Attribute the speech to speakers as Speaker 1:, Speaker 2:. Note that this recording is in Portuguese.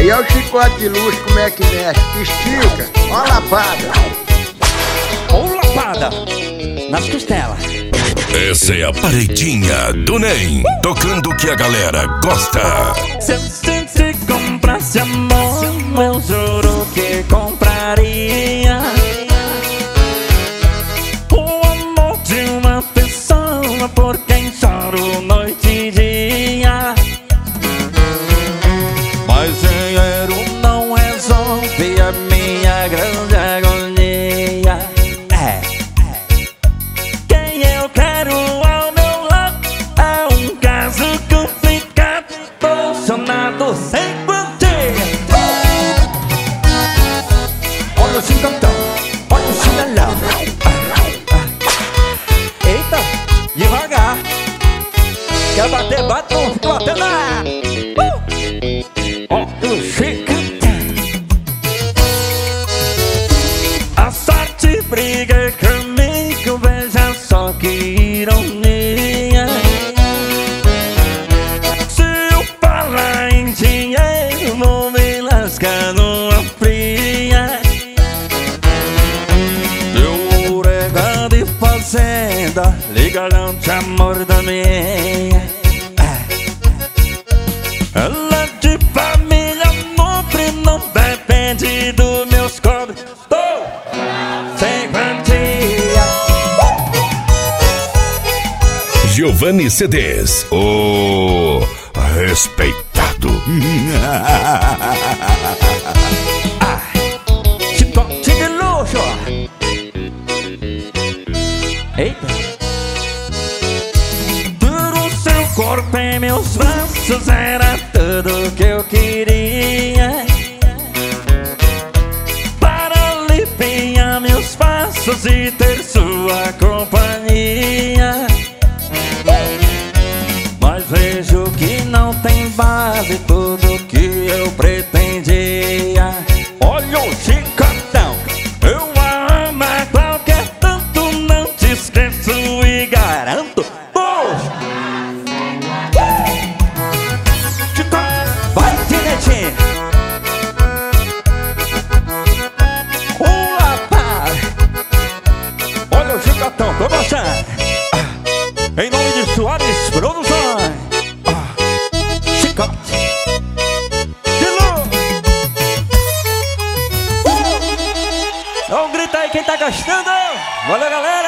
Speaker 1: Aí é o chicote de luz, como é que mexe? Estica, ó a lapada.
Speaker 2: Ou lapada nas costelas.
Speaker 3: Essa é a paredinha do NEM, tocando o que a galera gosta.
Speaker 2: Se eu comprasse amor, eu juro que compraria o amor de uma pessoa por quem choro noite e dia. Mas dinheiro não resolve a minha grande agonia. Quem eu quero ao meu lado é um caso complicado, apaixonado sem quantia. Olha o cingantão, olha o chinelão. Eita, devagar. Quer bater, bate, não fica batendo nada. Olha o cingantão. A sorte briga comigo, veja só que ironia. Se eu falar em dinheiro, vou me lascar numa fria. Eu rega de fazenda, ligarão-te amor da minha. Ela de família nobre, não depende dos meus cobres. Tô sem quantia.
Speaker 3: Giovanni CDs, o respeitado.
Speaker 2: Chicote de luxo. Eita. Ter o seu corpo em meus braços era tudo que eu queria, para aliviar meus passos e ter sua companhia. Mas vejo que não tem base tudo que eu pretendia. Olha o chicotão, eu a amo a qualquer tanto, não te esqueço e garanto. Chicote, vai Tinete. Lapada. Olha o chicotão, tô gostando. Em nome de Soares Produções. Chicote de luz. Então grita aí quem tá gostando. Valeu, galera.